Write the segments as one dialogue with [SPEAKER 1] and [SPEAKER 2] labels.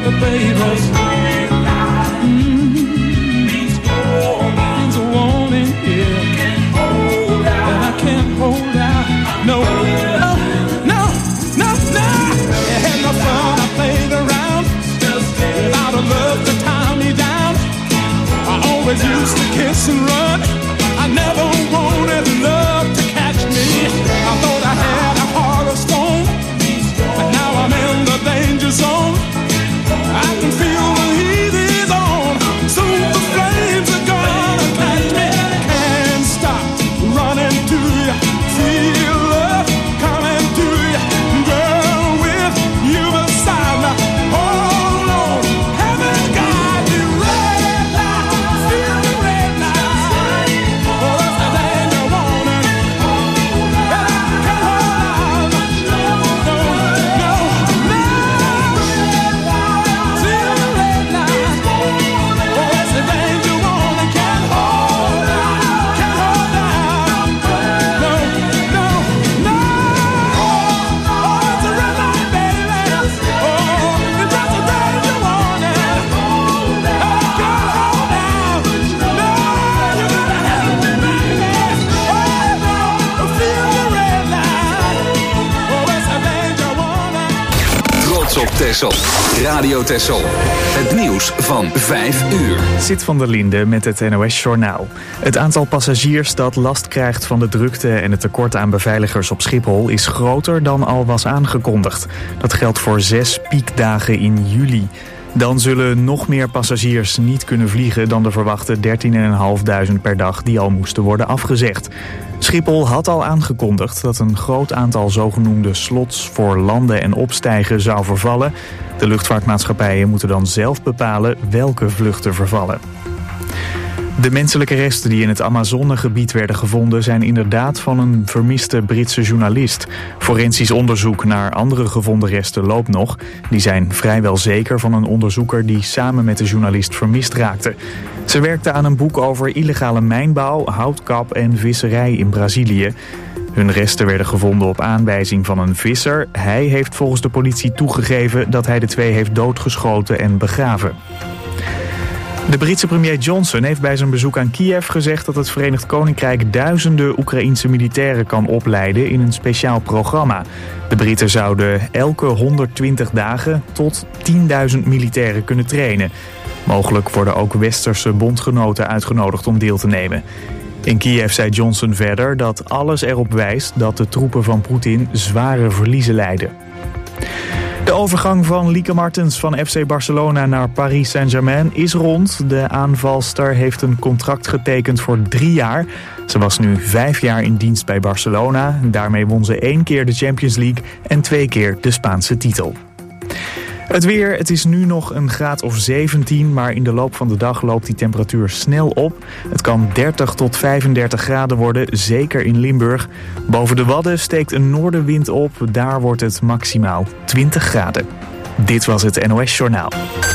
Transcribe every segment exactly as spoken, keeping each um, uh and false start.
[SPEAKER 1] the baby. Mm-hmm. Means a warning, yeah. And I can't hold out. No, no, no, no, no. It had no fun. I played around without a love to tie me down. I always used to kiss and run. I never wanted love to catch me. I thought I had a heart of stone, but now I'm in the danger zone. I can feel the heat is on. Soon the flames are gonna catch me. Can't stop running to you. Feel love coming to you. Girl, with you beside me. Hold on, haven't got the red light. Feel the red light. Oh, that's the danger warning. And I can't hold on. No, no, no. Feel the red light. Oh, that's the danger warning. Can't hold on. Can't hold on. No, no, no. Oh, it's a red light, baby. Oh, it's just a danger warning. I can't hold on. No, you gotta help me, baby. Oh, no, feel the red light. Oh, it's a danger warning.
[SPEAKER 2] Trots op Texel. Radio Texel. Het nieuws van vijf uur.
[SPEAKER 3] Zit van der Linde met het N O S-journaal. Het aantal passagiers dat last krijgt van de drukte en het tekort aan beveiligers op Schiphol is groter dan al was aangekondigd. Dat geldt voor zes piekdagen in juli. Dan zullen nog meer passagiers niet kunnen vliegen dan de verwachte dertienduizend vijfhonderd per dag die al moesten worden afgezegd. Schiphol had al aangekondigd dat een groot aantal zogenoemde slots voor landen en opstijgen zou vervallen. De luchtvaartmaatschappijen moeten dan zelf bepalen welke vluchten vervallen. De menselijke resten die in het Amazonegebied werden gevonden zijn inderdaad van een vermiste Britse journalist. Forensisch onderzoek naar andere gevonden resten loopt nog. Die zijn vrijwel zeker van een onderzoeker die samen met de journalist vermist raakte. Ze werkte aan een boek over illegale mijnbouw, houtkap en visserij in Brazilië. Hun resten werden gevonden op aanwijzing van een visser. Hij heeft volgens de politie toegegeven dat hij de twee heeft doodgeschoten en begraven. De Britse premier Johnson heeft bij zijn bezoek aan Kiev gezegd dat het Verenigd Koninkrijk duizenden Oekraïense militairen kan opleiden in een speciaal programma. De Britten zouden elke honderdtwintig dagen tot tienduizend militairen kunnen trainen. Mogelijk worden ook westerse bondgenoten uitgenodigd om deel te nemen. In Kiev zei Johnson verder dat alles erop wijst dat de troepen van Poetin zware verliezen lijden. De overgang van Lieke Martens van F C Barcelona naar Paris Saint-Germain is rond. De aanvalster heeft een contract getekend voor drie jaar. Ze was nu vijf jaar in dienst bij Barcelona. Daarmee won ze één keer de Champions League en twee keer de Spaanse titel. Het weer, het is nu nog een graad of zeventien, maar in de loop van de dag loopt die temperatuur snel op. Het kan dertig tot vijfendertig graden worden, zeker in Limburg. Boven de Wadden steekt een noordenwind op, daar wordt het maximaal twintig graden. Dit was het N O S-journaal.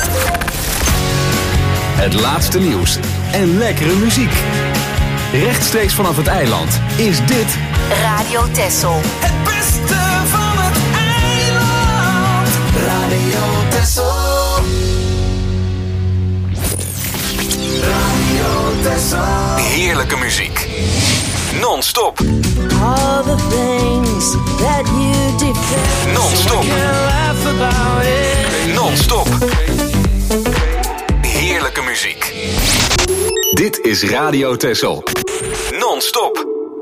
[SPEAKER 2] Het laatste nieuws en lekkere muziek. Rechtstreeks vanaf het eiland is dit
[SPEAKER 4] Radio Texel.
[SPEAKER 5] Het beste van het eiland. Radio Texel. Radio Texel.
[SPEAKER 2] heerlijke muziek. Non-stop.
[SPEAKER 6] All the things that you did.
[SPEAKER 2] Non-stop. Non-stop. Heerlijke muziek. Dit is Radio Texel. Non-stop.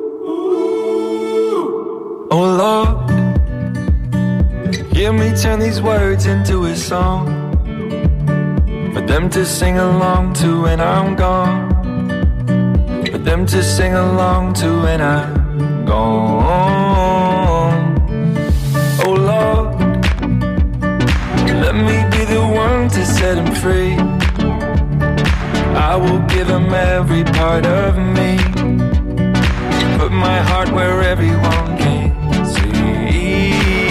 [SPEAKER 7] Oh Lord, hear me turn these words into a song for them to sing along to when I'm gone. For them to sing along to when I'm gone. Oh Lord, let me be the one to set him free. I will give him every part of me. Put my heart where everyone can see.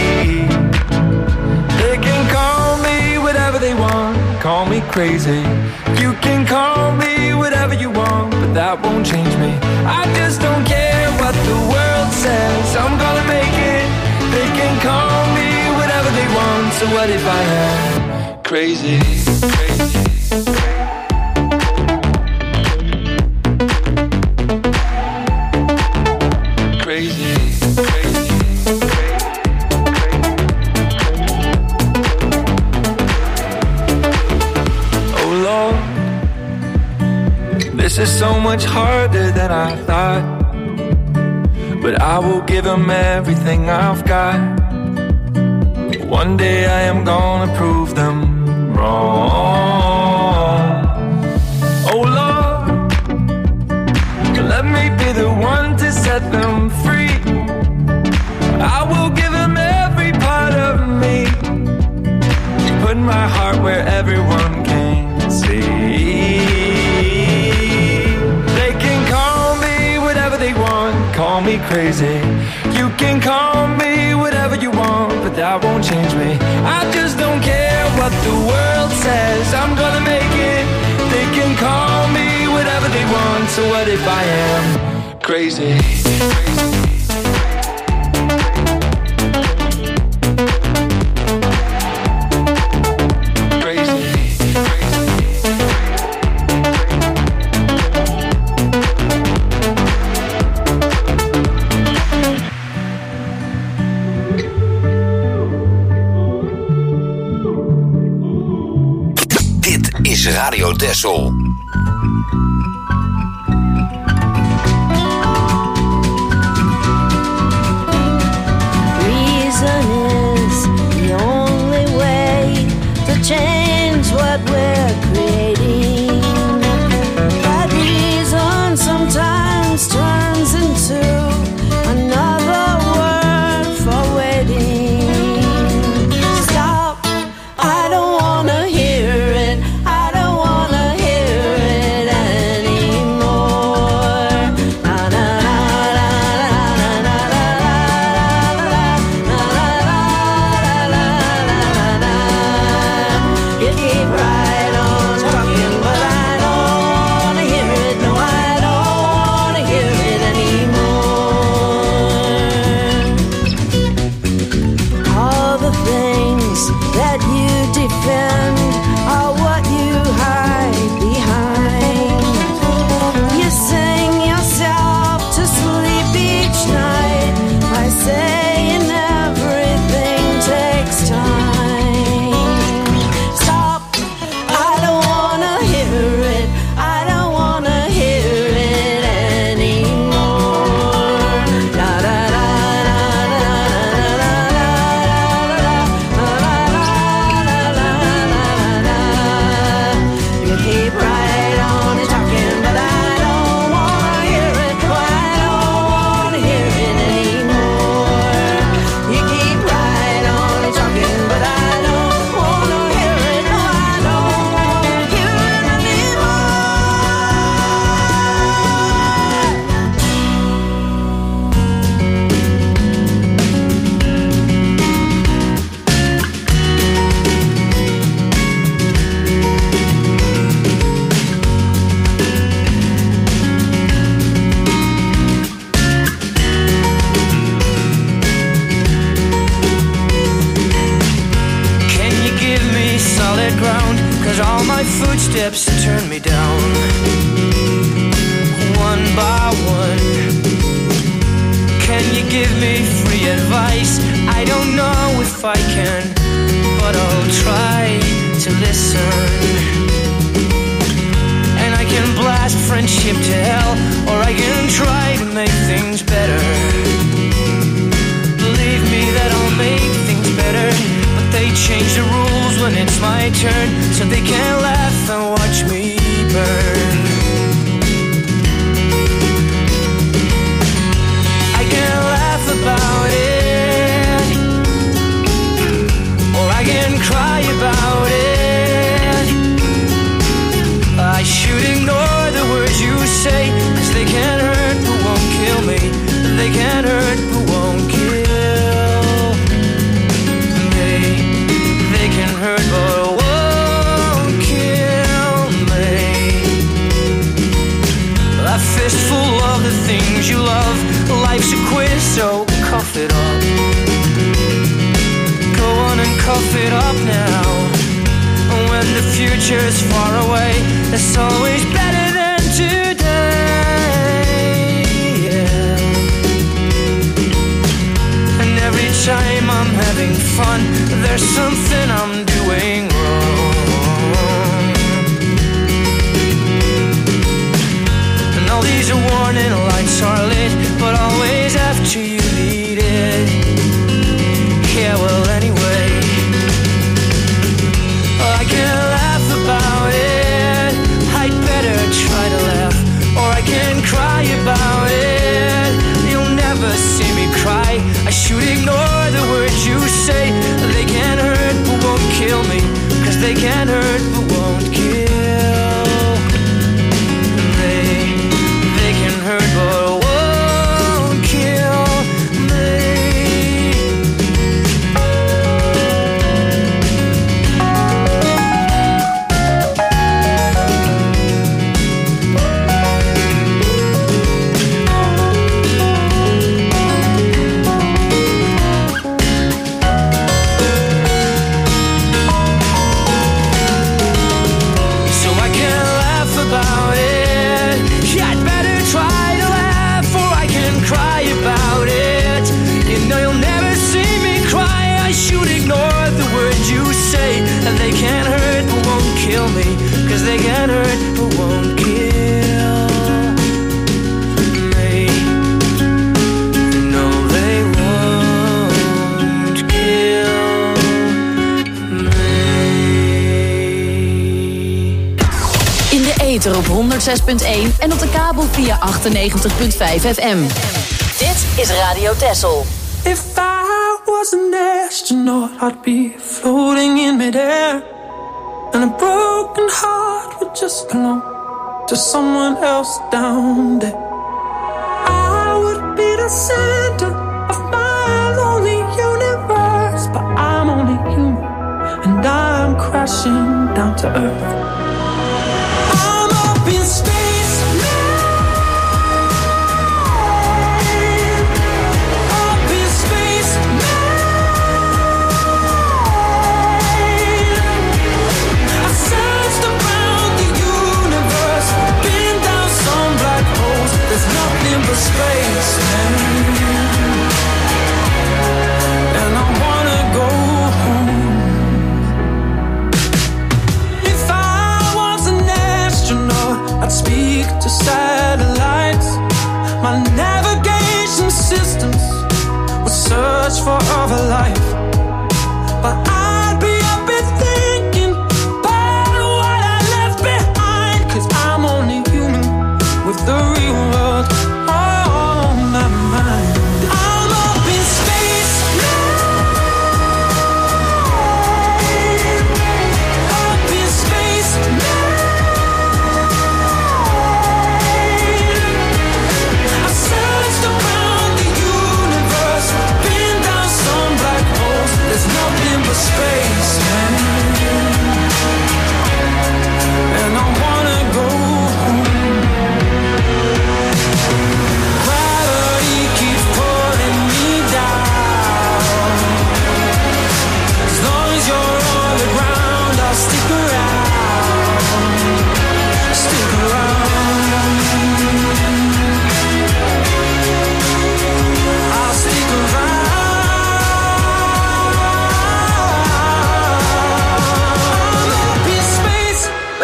[SPEAKER 7] They can call me whatever they want. Call me crazy. You can call me whatever you want, but that won't change me. I just don't care what the world says. I'm gonna make it. They can call me whatever they want. So what if I had crazy, crazy. Crazy, crazy. Oh Lord, this is so much harder than I thought, but I will give him everything I've got. One day I am gonna prove them wrong. Oh Lord, let me be the one to set them free. I will give them every part of me, put my heart where everyone can see. They can call me whatever they want, call me crazy. You can call me whatever you want, but that won't change me. I just don't care what the world says, I'm gonna make it. They can call me whatever they want, so what if I am crazy?
[SPEAKER 2] Radio Texel.
[SPEAKER 6] Reason is the only way to change what we're creating. That reason sometimes turns into another word for waiting. Stop, I don't wanna hear it.
[SPEAKER 4] Footsteps turn me down, one by one. Can you give me free advice? I don't know if I can, but I'll try to listen. And I can blast friendship to hell, or I can try to make things better. Believe me that I'll make things better, but they change the rules when it's my turn, so they can't laugh and watch me burn. I can laugh about it, or I can cry about it. I should ignore the words you say, 'cause they can't hurt but won't kill me. They can't hurt but won't kill me. They can hurt but won't kill me. A fistful of the things you love. Life's a quiz, so cough it up. Go on and cough it up now. when the future's far away, it's always better than today. Yeah. And every time I'm having fun, there's something I'm doing wrong. And all these warning lights are lit, but always after you need it. Yeah, well, anyway, I can laugh about it. I'd better try to laugh, or I can cry about it. You'll never see me cry. I should ignore the words you say. They can't hurt but won't kill me, 'cause they can't hurt but won't kill. They, they can hurt but won't kill me. And they can't hurt but won't kill me, 'cause they can't hurt but won't kill me. No, they won't kill me.
[SPEAKER 8] In de ether op honderd zes punt één en op de kabel via achtennegentig punt vijf F M. Dit is Radio Texel.
[SPEAKER 1] If I was an astronaut, I'd be floating in midair, and a broken heart would just belong to someone else down there. I would be the center of my lonely universe, but I'm only human, and I'm crashing down to earth. I'm up in space. There's nothing but space, man. And I wanna go home. If I was an astronaut, I'd speak to satellites. My navigation systems would search for other life. But I'd be up and thinking about what I left behind, 'cause I'm only human with the real world on my mind. I'm up in space now. Up in space now. I searched around the universe, been down some black holes. There's nothing but space, man. And I wanna go home. Gravity keeps pulling me down. As long as you're on the ground, I'll stick around. Stick around. I'll stick around. I'm up in space.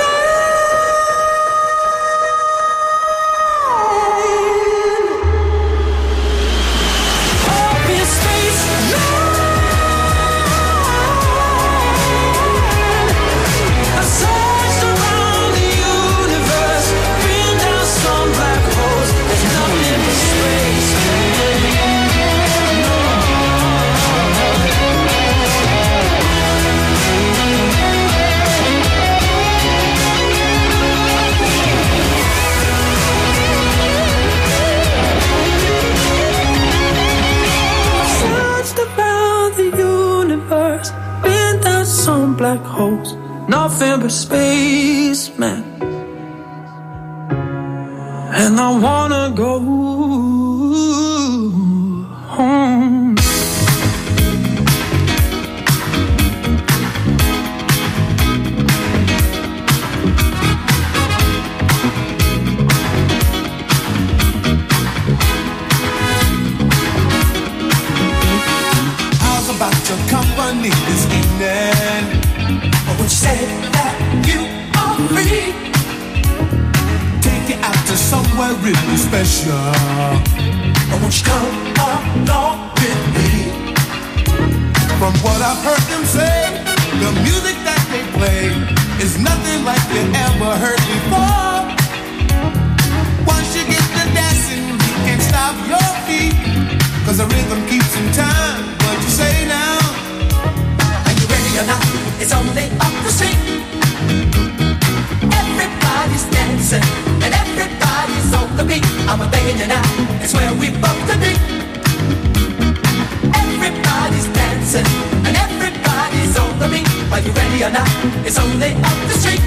[SPEAKER 1] Up in space, I searched around the universe, been down some black holes. There's nothing but space. Searched around the universe, been down some black holes. Nothing but space, man. And I wanna go home.
[SPEAKER 5] pressure. Won't you come along with me? From what I've heard them say, the music that they play is nothing like you ever heard before. Once you get to dancing, you can't stop your feet, 'cause the rhythm keeps in time. What you say now? Are you ready or not? It's only up the street. Everybody's dancing and everybody's on the beat. I'm begging you now, it's where we both to be. Everybody's dancing and everybody's on the beat. Are you ready or not? It's only up the street.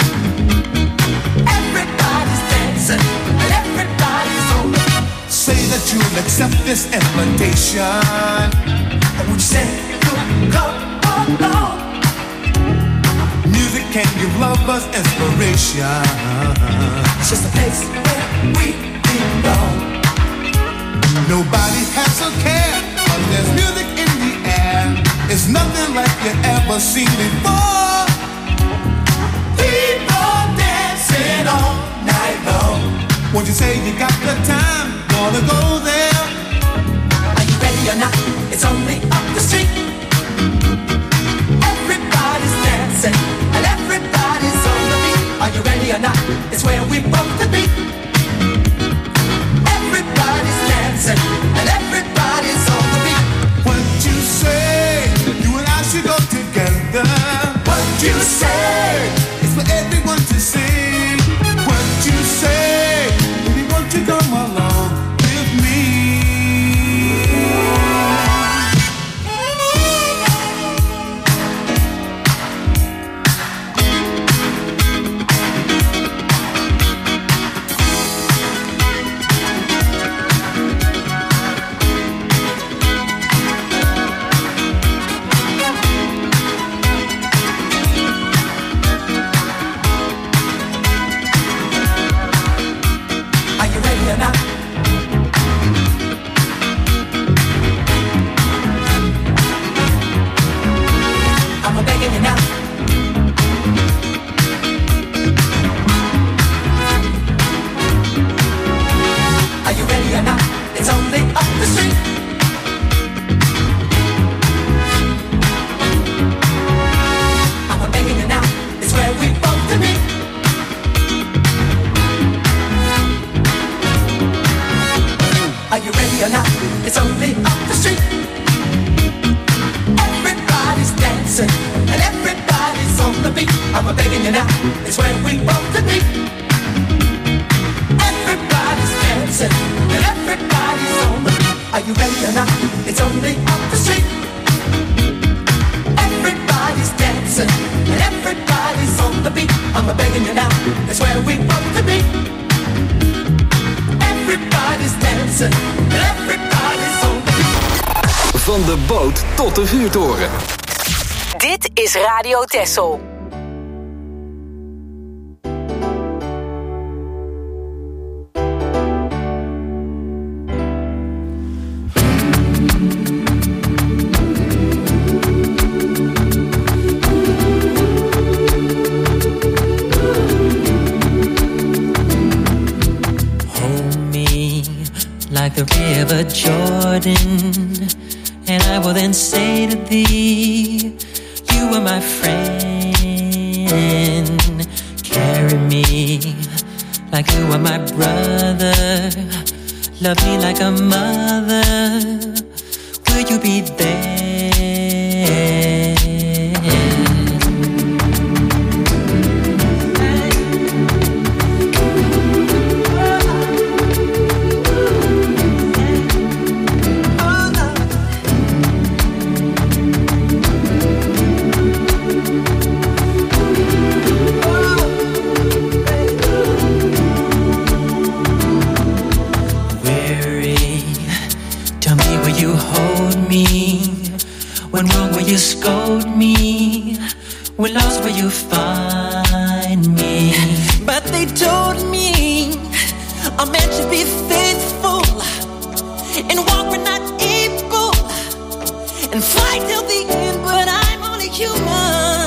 [SPEAKER 5] Everybody's dancing and everybody's on the beat. Say that you'll accept this invitation. Or would you say you'll come along? Music can give lovers inspiration. It's just a place where we belong. Nobody has a care, 'cause there's music in the air. It's nothing like you ever seen before. People dancing all night long. Won't you say you got the time? Wanna go there? Are you ready or not? It's only up the street. Everybody's dancing and everybody's on the beat. Are you ready or not? It's where we both to be. Everybody's dancing and everybody's on the beat. What you say? You and I should go together. What you say? It's for everyone to see. What you say? Baby, won't you come along with me?
[SPEAKER 2] Van de boot tot de vuurtoren.
[SPEAKER 8] Dit is Radio Texel.
[SPEAKER 9] Like the river Jordan, and I will then say to thee, you are my friend. Carry me like you are my brother. Love me like a mother. Will you be there? When wrong, will you scold me? When lost, will you find me? But they told me a man should be faithful and walk when not able and fight till the end, but I'm only human.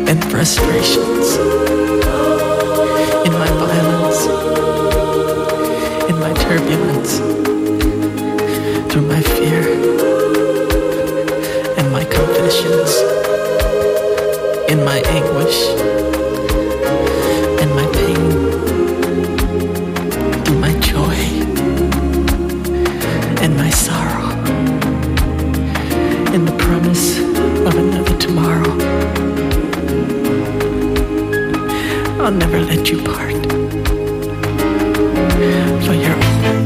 [SPEAKER 9] and frustrations, in my violence, in my turbulence, through my fear and my confessions, in my anguish and my pain, through my joy and my sorrow, in the promise of another tomorrow. I'll never let you part, for you're all.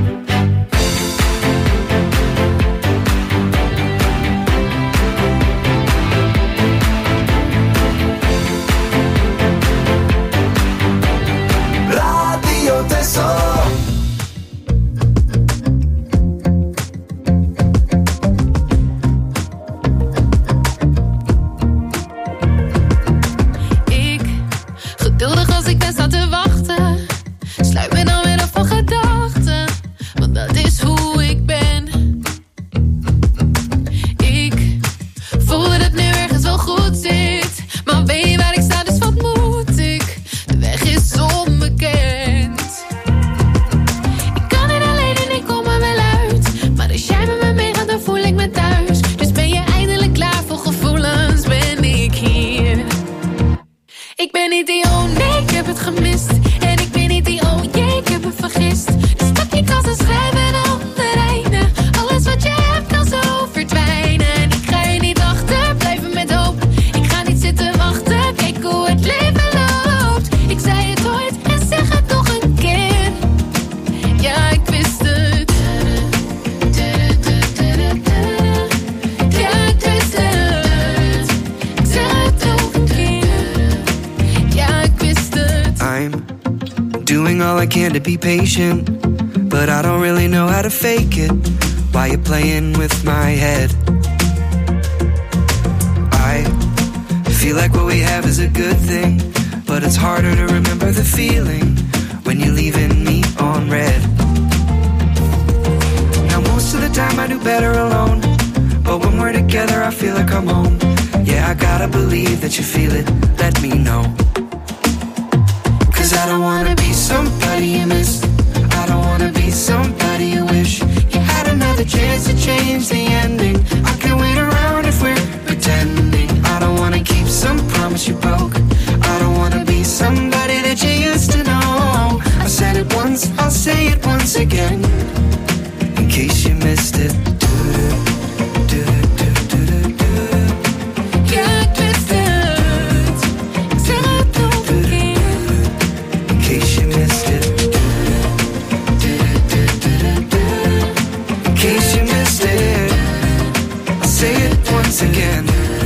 [SPEAKER 5] Radio Tesoro.
[SPEAKER 10] To be patient, but I don't really know how to fake it. Why you playing with my head? I feel like what we have is a good thing, but it's harder to remember the feeling when you're leaving me on red. Now most of the time I do better alone, but when we're together I feel like I'm home. Yeah, I gotta believe that you feel it, let me know. Cause I don't wanna be somebody you miss. I don't wanna be somebody you wish you had another chance to change the ending. I can't wait around if we're pretending. I don't wanna keep some promise you broke. I don't wanna be somebody that you used to know. I said it once, I'll say it once again, in case you missed it. Again,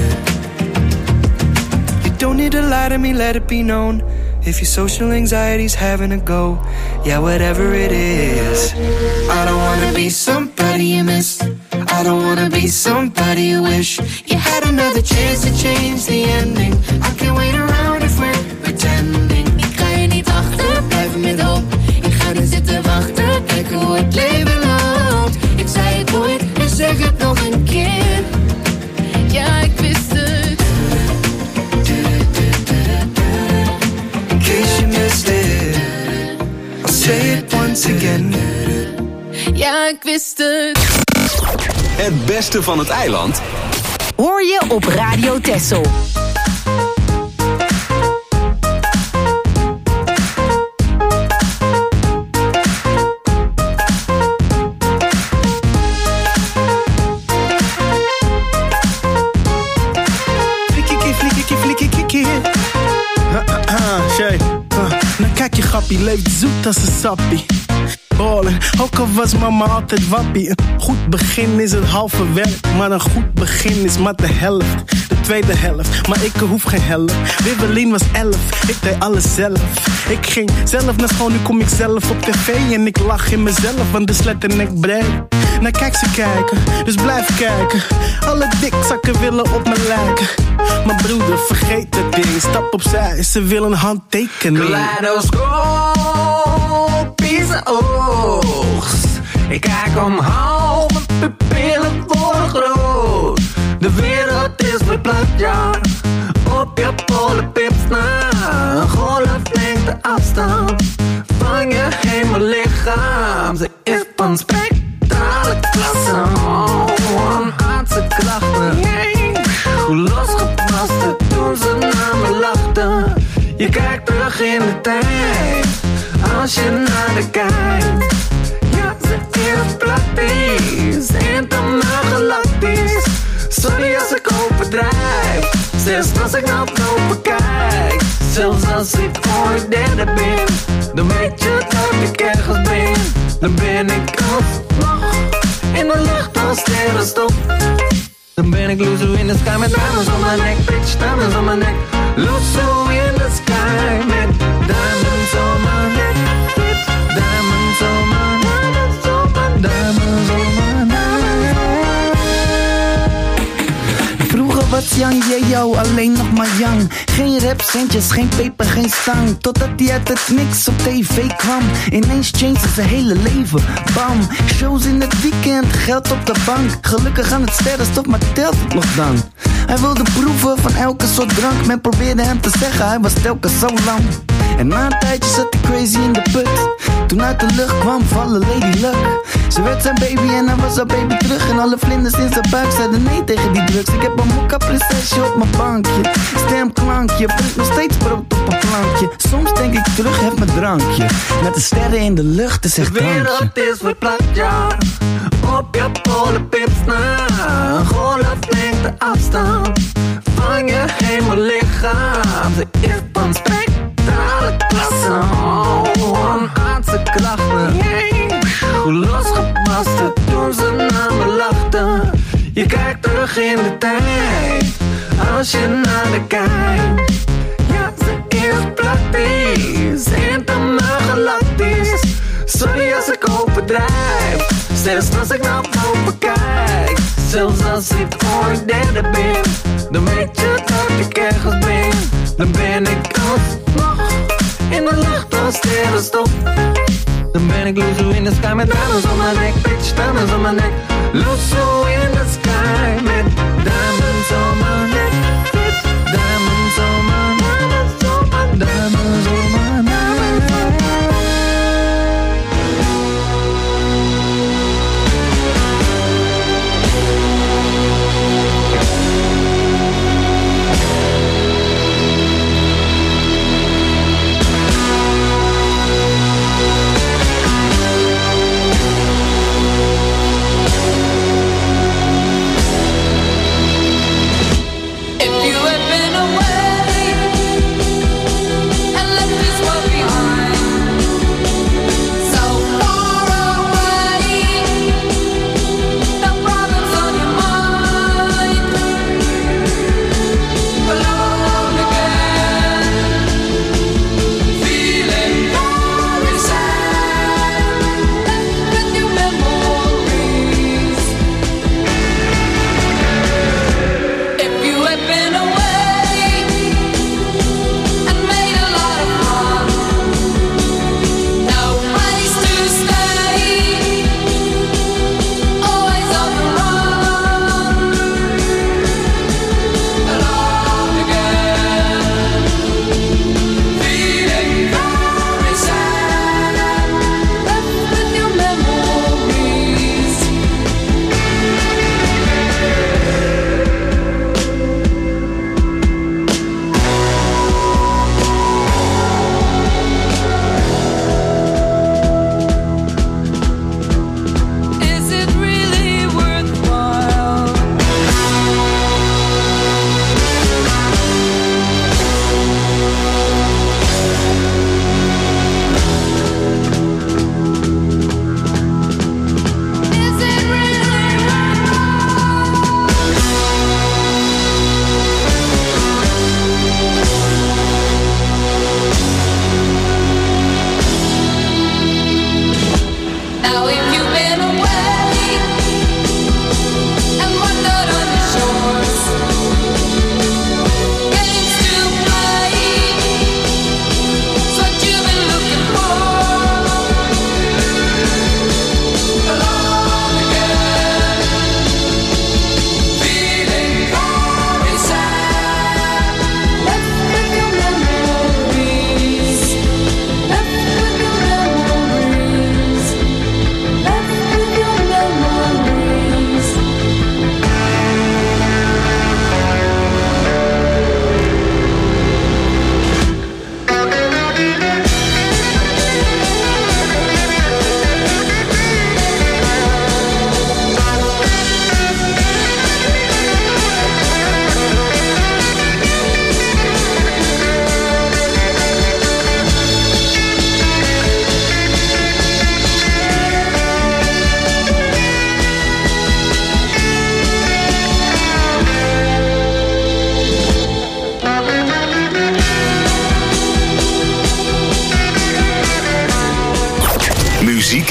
[SPEAKER 10] you don't need to lie to me, let it be known. If your social anxiety's having a go, yeah, whatever it is. I don't wanna be somebody you miss. I don't wanna be somebody you wish you had another chance to change the ending. I can't wait around if we're pretending. Ik ga je niet achterblijven met hoop. Ik ga niet zitten wachten, kijken hoe het leven loopt. Ik zei het nooit en zeg het nog een keer. Ja, ik wist het. In case you missed it, I'll say it once again. Ja, ik wist het.
[SPEAKER 2] Het beste van het eiland
[SPEAKER 8] hoor je op Radio Texel.
[SPEAKER 11] Nou kijk je grappie, leeft zoet als een sappie. Ballen, ook al was mama altijd wappie. Een goed begin is het halve werk, maar een goed begin is maar de helft. De tweede helft, maar ik hoef geen helft. Wibbelien was elf, ik deed alles zelf. Ik ging zelf naar school, nu kom ik zelf op tv. En ik lach in mezelf, want de slet en ik breed. Nou kijk ze kijken, dus blijf kijken. Alle dikzakken willen op me lijken. Maar broeder, vergeet dat ding, stap opzij, ze willen een handtekening.
[SPEAKER 12] Kaleidoscopische oogst. Ik kijk omhoog, mijn pupillen worden groot. De wereld is verplaatst, ja, op je afstand van je hemellichaam. Ze is van spectrale klasse. Oh, onaardse klachten. Hoe losgepast het toen ze naar me lachten. Je kijkt terug in de tijd, als je naar de kijkt. Ja, ze is praktisch, intergalactisch. Sorry als ik overdrijf, zelfs als ik naar boven kijk. Zelfs als ik ooit derde ben, dan weet je dat ik ergens ben. Dan ben ik alsnog in de lucht als sterrenstof. Dan ben ik Luzo in the sky met diamonds on my neck. Bitch, diamonds on my neck. Luzo in the sky met diamonds on my neck. Bitch, diamonds on my diamonds on my diamonds on my neck.
[SPEAKER 11] Vroeger was Young, yeah yo, alleen nog maar young. Geen rapcentjes, geen peper, geen stang. Totdat hij uit het niks op tv kwam. Ineens changed zijn hele leven, bam. Shows in het weekend, geld op de bank. Gelukkig aan het sterrenstof, maar telt het nog dan? Hij wilde proeven van elke soort drank. Men probeerde hem te zeggen, hij was telkens zo lang. En na een tijdje zat hij crazy in de put. Toen uit de lucht kwam vallen Lady Luck. Ze werd zijn baby en hij was haar baby terug. En alle vlinders in zijn buik zeiden nee tegen die drugs. Ik heb een mokka prinsesje op mijn bankje. Stemklankje, brengt nog steeds brood op een plankje. Soms denk ik terug, heb mijn drankje. Met de sterren in de lucht, is echt drankje.
[SPEAKER 12] De wereld is verplaatst, ja. Op je polenpips na. Een golflengte afstand van je hemellichaam. Ze is van spectrale klasse. Oh, onaardse klachten. Hoe losgepast het toen ze naar me lachten. Je kijkt terug in de tijd, als je naar de kijkt. Ja, ze is praktisch, intergalactisch. Sorry als ik overdrijf, zelfs als ik naar boven kijk. Zelfs als ik ooit derde ben, dan weet je dat ik ergens ben. Dan ben ik alsnog in de lucht als sterrenstof. Dan ben ik Luzo in the sky met diamonds on my neck. Bitch, diamonds on my neck. Luzo in the sky met diamonds on my neck. Bitch, diamonds on my diamonds on my diamonds on my neck.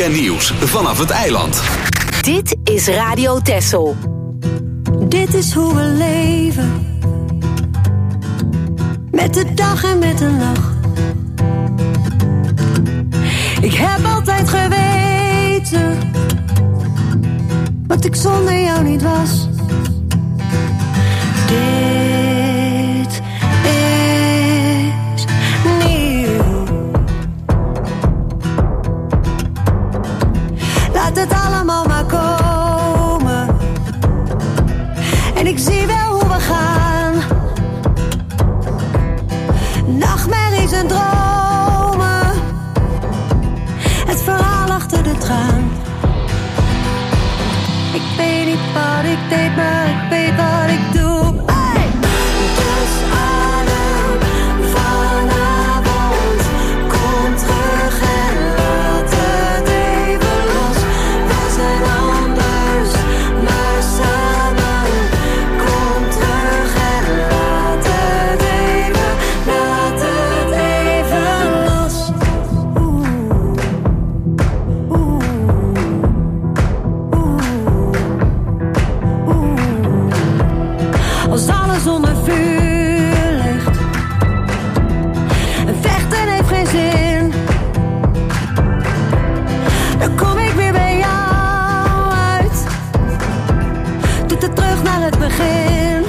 [SPEAKER 2] en nieuws vanaf het eiland.
[SPEAKER 8] Dit is Radio Texel.
[SPEAKER 6] Dit is hoe we leven. Met de dag en met de nacht. Ik heb altijd geweten wat ik zonder jou niet was. Dit is nieuw. Laat het allemaal maar komen. En ik zie wel hoe we gaan. Nachtmerries en dromen. Het verhaal achter de traan. Ik weet niet wat ik deed, maar ik weet wat ik doe. Hey! Dus adem vanavond. Kom terug en laat het even los. We zijn anders, maar samen. Kom terug en laat het even, laat het even los. Oeh, oeh, oeh, oeh. Als alles onder vuur ligt en vechten heeft geen zin, dan kom ik weer bij jou uit. Doet het terug naar het begin.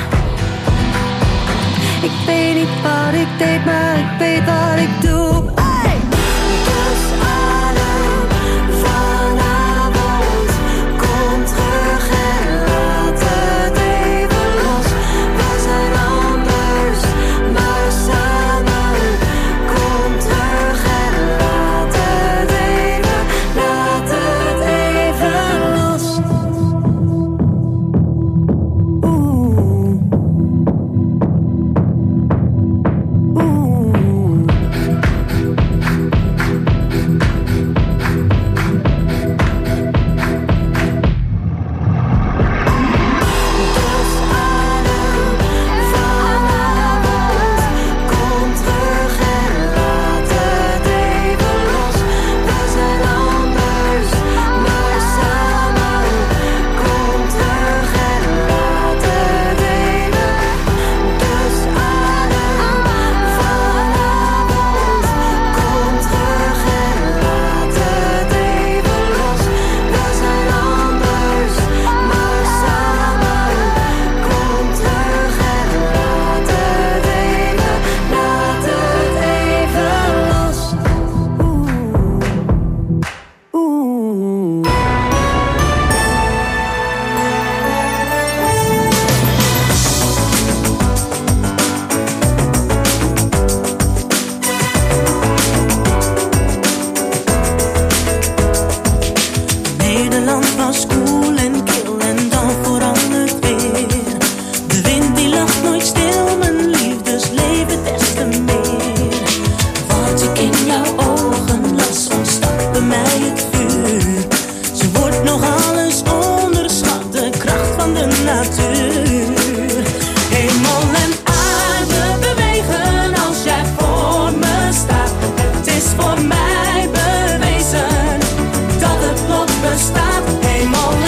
[SPEAKER 6] Ik weet niet wat ik deed, maar ik weet wat ik doe. Hey! Dus adem vanavond. Kom terug en laat het even los. We zijn anders, maar samen. Kom terug en laat het even, laat het even los. Oeh.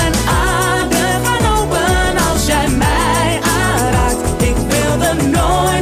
[SPEAKER 6] Nooit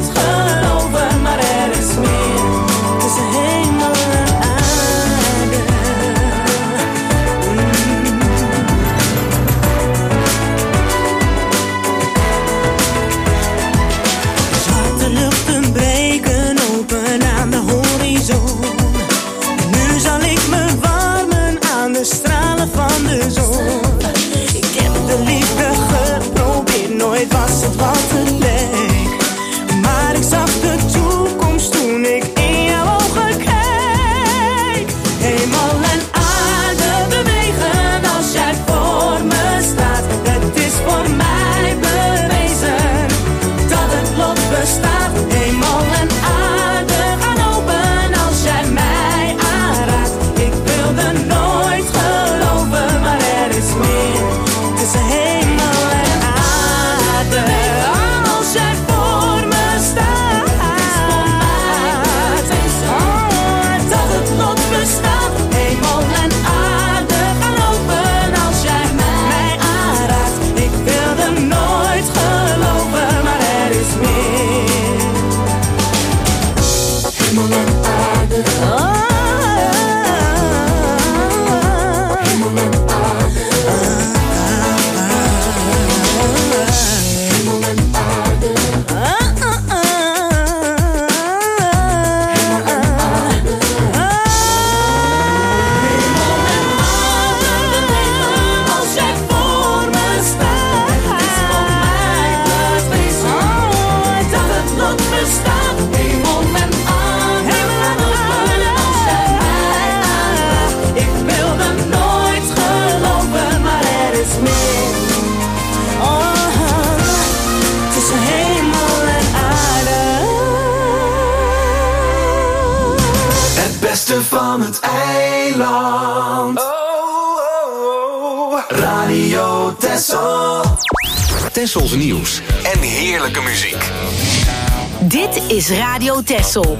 [SPEAKER 12] beste van het eiland. Oh, oh, oh. Radio Texel.
[SPEAKER 2] Texels nieuws en heerlijke muziek.
[SPEAKER 8] Dit is Radio Texel.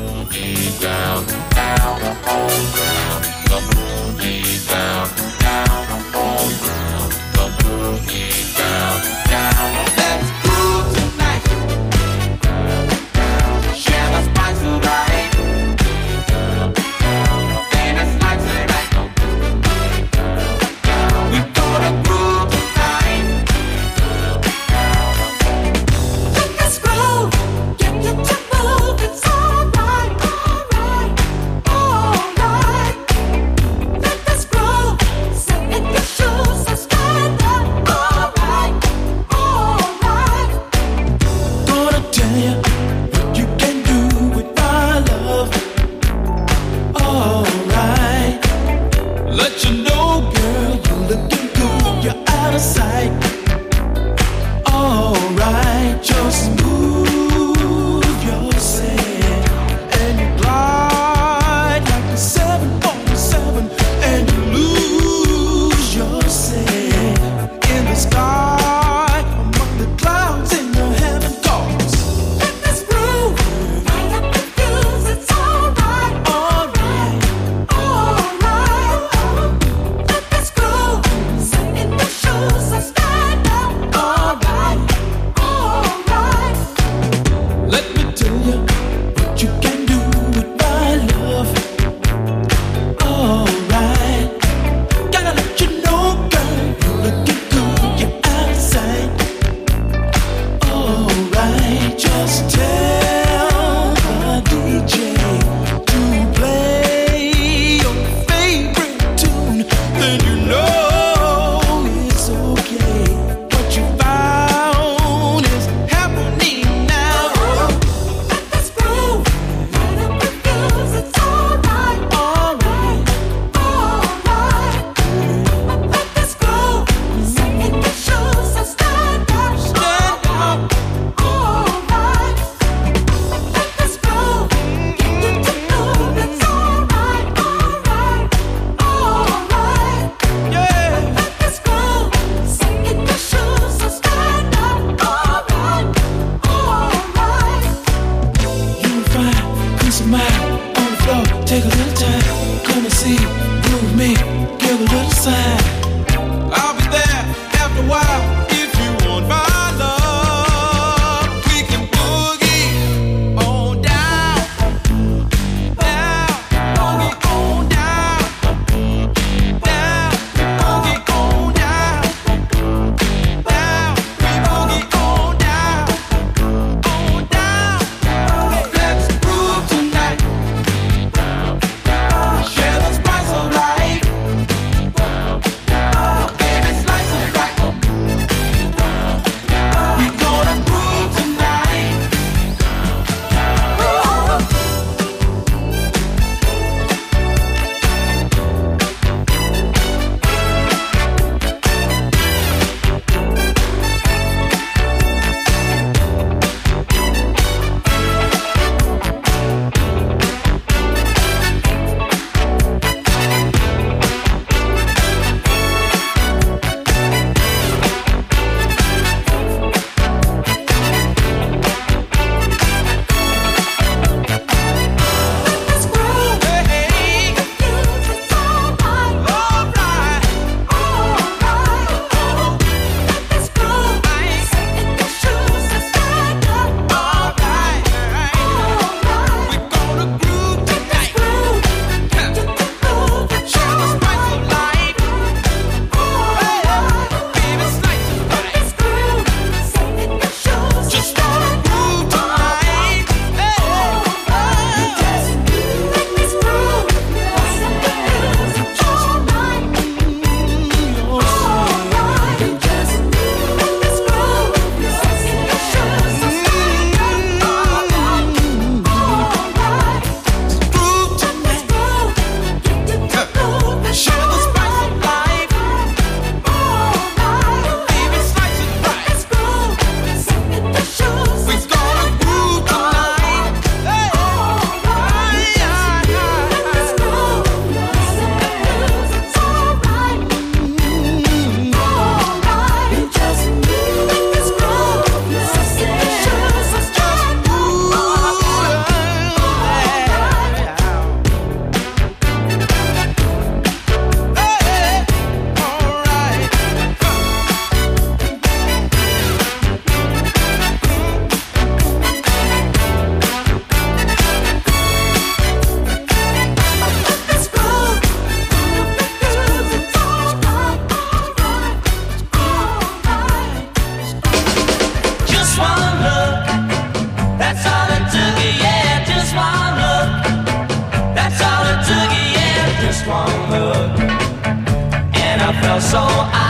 [SPEAKER 4] so I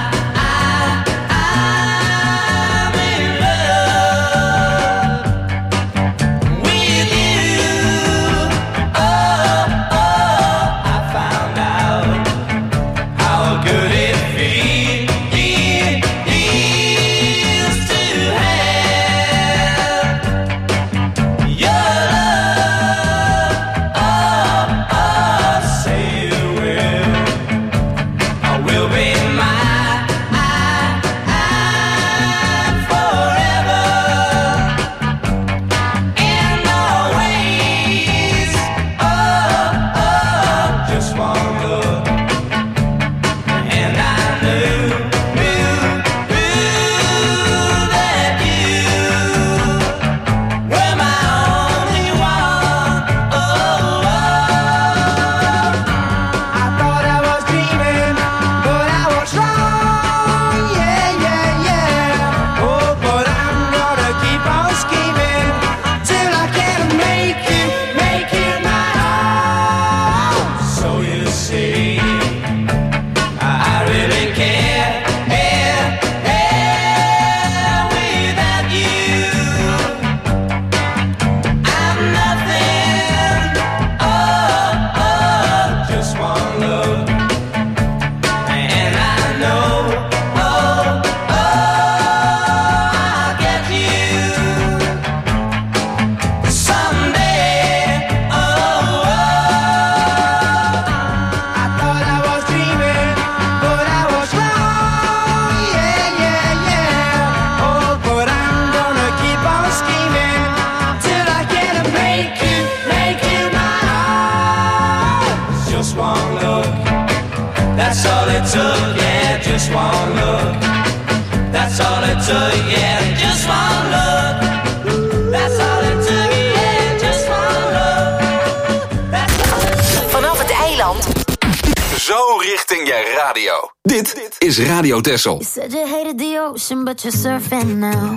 [SPEAKER 2] Is Radio Texel.
[SPEAKER 6] You said you hated the ocean, but you're surfing now.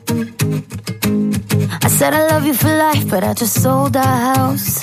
[SPEAKER 6] I said I love you for life, but I just sold our house.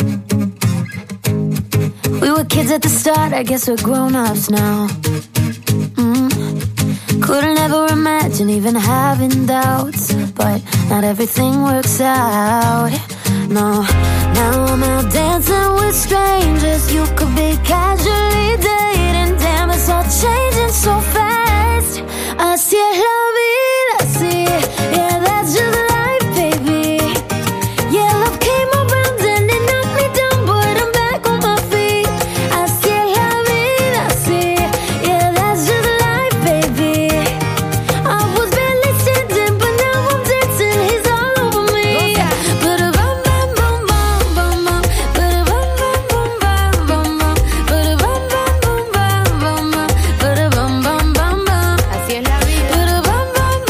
[SPEAKER 6] We were kids at the start, I guess we're grown-ups now. Mm. Couldn't ever imagine even having doubts, but not everything works out. No, now I'm out dancing with strangers. You could be casually dating. Damn, it's all changing so fast. Así es la vida, así. Yeah, that's just life, baby. Yeah, love came around and it knocked me down, but I'm back on my feet. Así es la vida, así. Yeah, that's just life, baby. I was barely standing, but now I'm dancing. He's all over me. But a bum bum bum bum bum bum. But a bum bum bum bum bum bum. But a bum bum bum bum bum bum. But a bum bum bum bum. Así es la vida. But a bum bum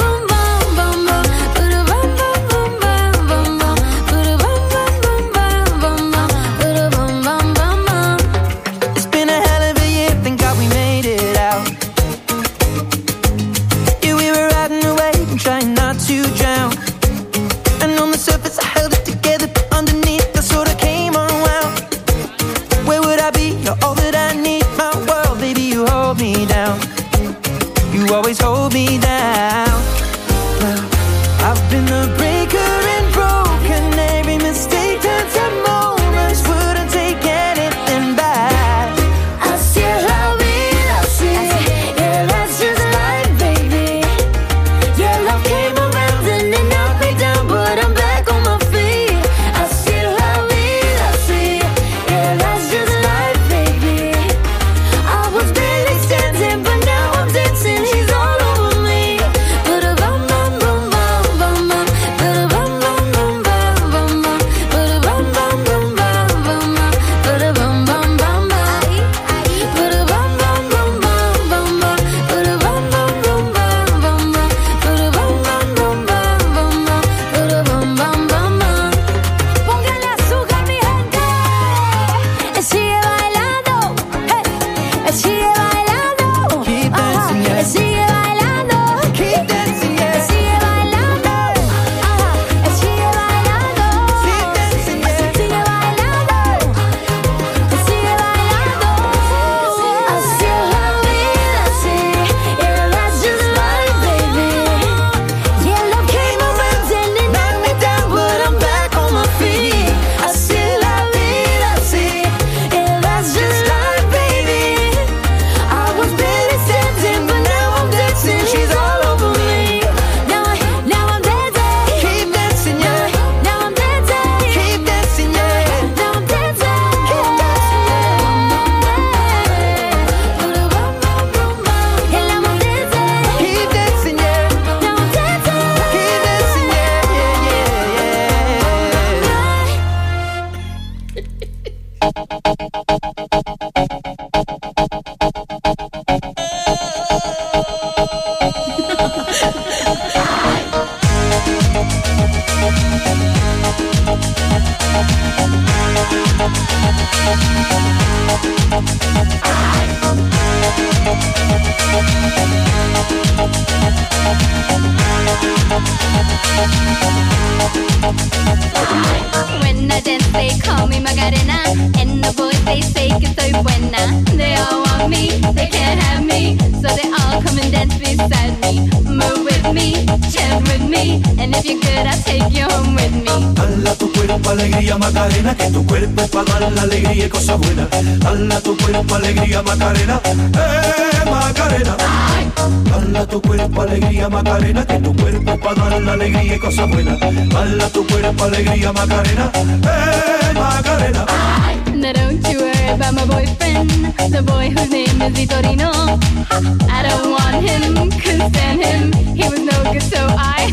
[SPEAKER 13] When I dance, they call me Macarena, and the boys they say que soy buena. They all want me, they can't have me, so they all come and dance beside me. Move with me, chant with me, and if you're good, I'll take you home with me.
[SPEAKER 5] Dala tu cuerpo alegría Macarena, que tu cuerpo es para dar la alegría y cosas buenas. Dala tu cuerpo alegría Macarena, eh Macarena. Dala tu cuerpo alegría Macarena, que tu cuerpo es para dar la alegría y cosas buenas. Dala tu cuerpo alegría Macarena, eh Macarena.
[SPEAKER 13] Now don't you worry about my boyfriend, the boy whose name is Vitorino. I don't want him, couldn't stand him, he was no good, so I...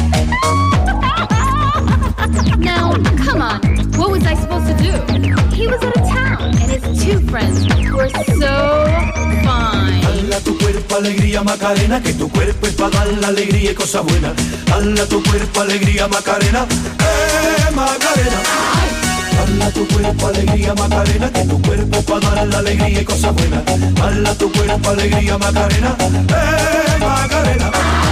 [SPEAKER 13] Now, come on, what was I supposed to do? He was out of town, and his two friends were so fine.
[SPEAKER 5] Dala tu cuerpo alegría Macarena, que tu cuerpo es para dar la alegría y cosas buenas. Dala tu cuerpo alegría Macarena, eh Macarena. Dala tu cuerpo alegría Macarena, que tu cuerpo es para dar la alegría y cosas buenas. Dala tu cuerpo alegría Macarena, eh Macarena.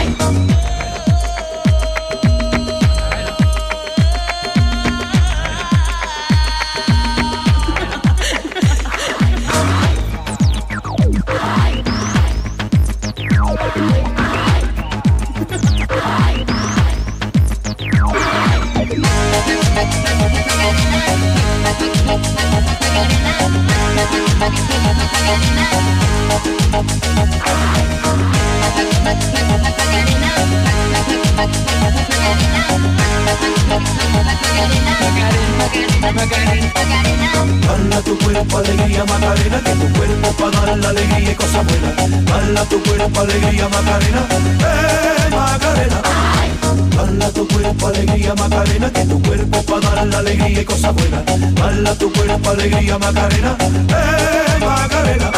[SPEAKER 5] Dala tu cuerpo alegría Macarena, que tu cuerpo es para dar la alegría y cosas buenas. Dala tu cuerpo alegría Macarena, eh Macarena. Dala tu cuerpo alegría Macarena, que tu cuerpo es para dar la alegría y cosas buenas. Dala tu cuerpo alegría Macarena, eh Macarena.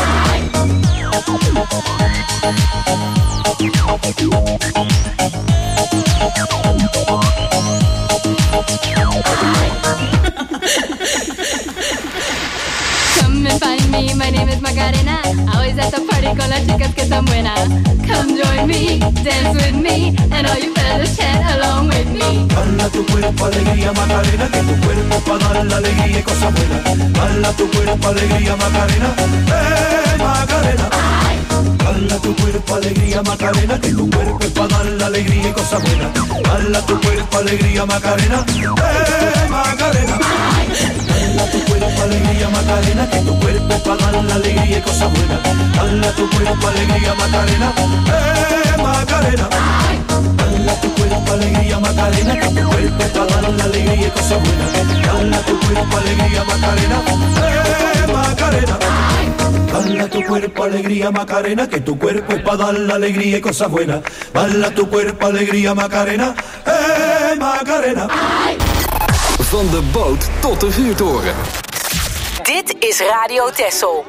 [SPEAKER 13] Come and find me, my name is Macarena. Always at the party con las chicas que son buenas. Come join me, dance with me, and all you fellas chant along with me.
[SPEAKER 5] Dala tu cuerpo alegría Macarena, que tu cuerpo es para dar la alegría y cosas buenas. Dala tu cuerpo alegría Macarena, eh Macarena. Dala tu cuerpo alegría Macarena, que tu cuerpo es para dar la alegría y cosas buenas. Dala tu cuerpo alegría Macarena, eh Macarena. Dala tu cuerpo alegría Macarena, que tu cuerpo es para dar la alegría y cosas buenas. Dala tu cuerpo alegría Macarena, eh Macarena. Dala tu cuerpo alegría Macarena, que tu cuerpo es para dar la alegría y cosas buenas. Dala tu cuerpo alegría Macarena, eh Macarena. Dala tu cuerpo alegría Macarena, que tu cuerpo es para dar la alegría y cosas buenas. Dala tu cuerpo alegría Macarena, eh Macarena.
[SPEAKER 2] Van de boot tot de vuurtoren.
[SPEAKER 8] Dit is Radio Texel.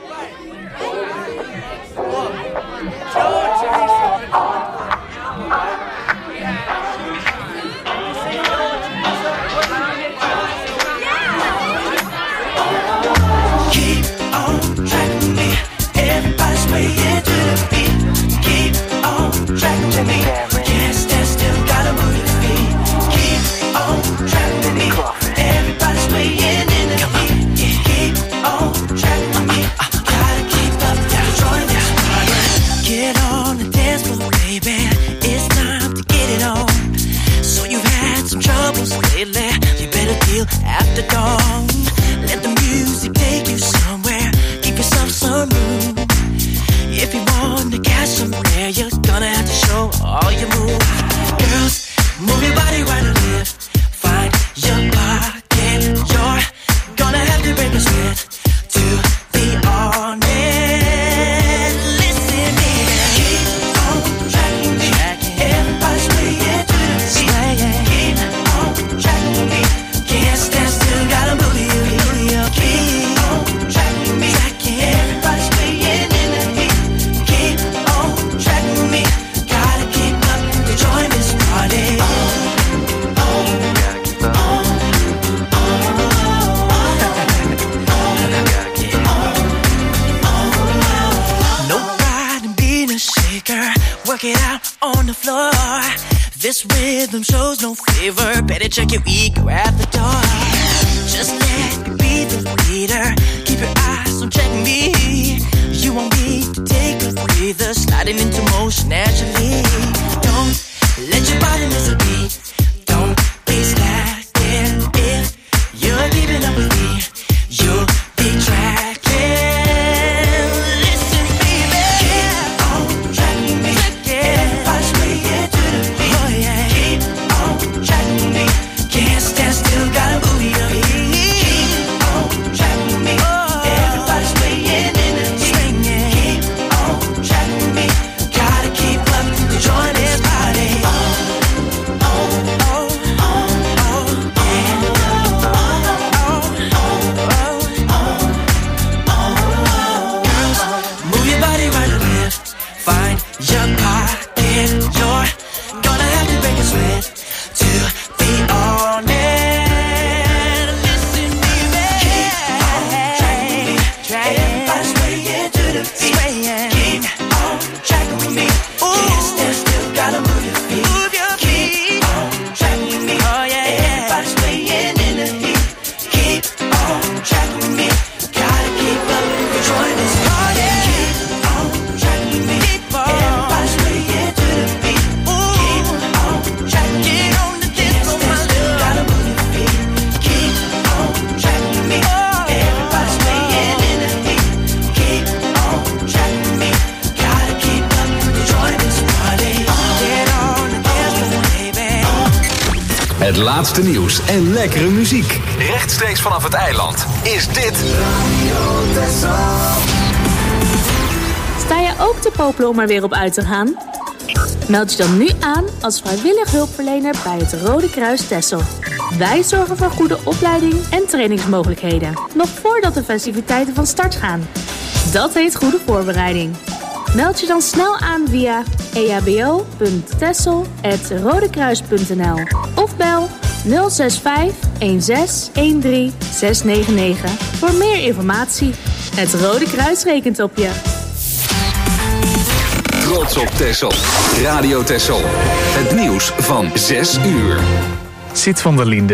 [SPEAKER 9] Keep on track with me. Everybody's swaying to the beat. Keep on track with me. Can't stand still, gotta move your feet. Keep on track with me. Everybody's swaying in the heat. Keep on track with me. Gotta keep up, gotta join this party. Get on the dance floor, baby. It's time to get it on. So you've had some troubles lately. You better deal after dawn. Let the music take you somewhere. Give yourself some room. If you want to catch somewhere, you're gonna have to show all your moves. Girls, move your body right and left. Find your pocket. You're gonna have to break a sweat to be on it. Listen here. Keep on tracking me. Everybody's swaying to the beat. Keep on tracking me. Can't stand still, gotta move it. This rhythm shows no favor. Better check your ego at the door. Just let me be the leader. Keep your eyes on check me. You want me to take a breather, sliding into motion naturally. Don't let your body miss a beat. Don't be slacking. If you're keeping up with me, you'll be tracking. Listen, baby, keep on tracking me. Everybody's swaying to the beat. Oh yeah, keep on tracking me. Can't stand still, gotta move your feet. Keep on tracking me. Everybody's swaying in the heat. Keep on tracking me. Gotta keep up to join this party. Oh, oh, oh, oh, oh, yeah. Oh, oh, oh, oh, oh. Girls, move your body right or left. Find your pocket. You're gonna have to break a sweat to be on it. Listen, baby. Keep on tracking me. Everybody's swaying to the beat. Keep on tracking with me. Can't stand still, gotta move your feet. Keep on tracking with me. Everybody's swaying in the heat. Keep on tracking with me. Gotta keep up and join this party. Keep on tracking with me. Everybody's swaying to the beat. Keep on tracking with me. Can't stand still, gotta move your feet. Keep on tracking with me. Everybody's swaying in the heat. Keep on tracking with me. Gotta keep up and join this party. Get on the dance floor, baby.
[SPEAKER 2] Het laatste nieuws en lekkere muziek. Rechtstreeks vanaf het eiland is dit
[SPEAKER 14] Sta je ook te popelen om er weer op uit te gaan? Meld je dan nu aan als vrijwillig hulpverlener bij het Rode Kruis Texel. Wij zorgen voor goede opleiding en trainingsmogelijkheden, nog voordat de festiviteiten van start gaan. Dat heet goede voorbereiding. Meld je dan snel aan via e h b o punt texel apenstaartje rodekruis punt n l of bel nul zes vijf een zes een drie zes negen negen voor meer informatie. Het Rode Kruis rekent op je.
[SPEAKER 2] Trots op Texel. Radio Texel. Het nieuws van zes uur.
[SPEAKER 3] Sid van der Linde.